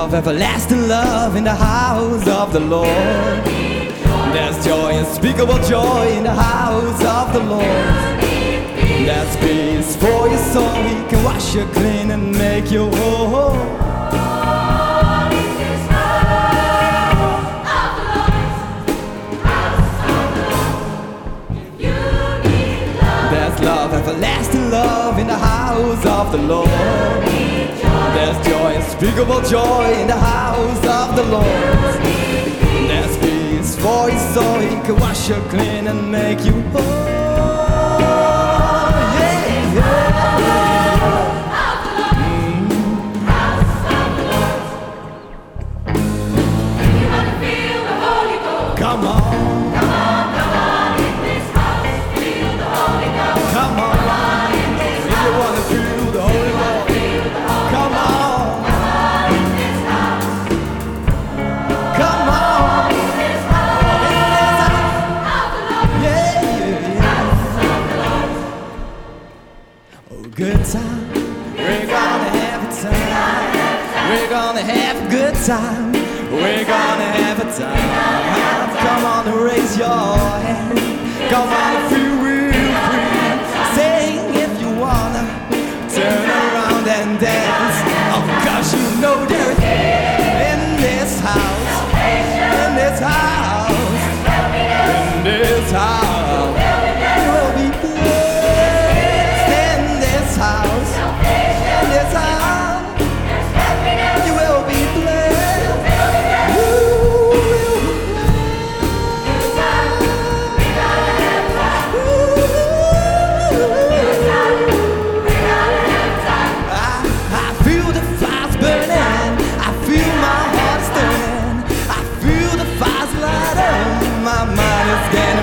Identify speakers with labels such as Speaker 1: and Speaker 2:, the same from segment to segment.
Speaker 1: love, everlasting love in the house of the Lord. There's joy, unspeakable joy in the house of the Lord. There's peace for your soul, He can wash you clean and make you whole. There's love, everlasting love in the house of the Lord. There's joy, unspeakable joy in the house of the Lord. There's peace for your soul, He can wash you clean and make you whole. Yeah, yeah.
Speaker 2: You wanna feel the Holy Ghost?
Speaker 1: Come on. Good time, we're gonna have a time. We're gonna have a good time. We're gonna have a time. Come on and raise your hand. Come on and feel real free. Sing if you wanna. Turn around and dance. Oh gosh, you know there's in this house. In this house. In this house.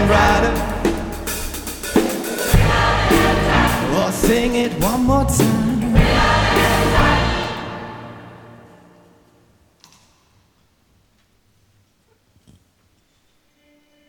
Speaker 1: Sing it one more time.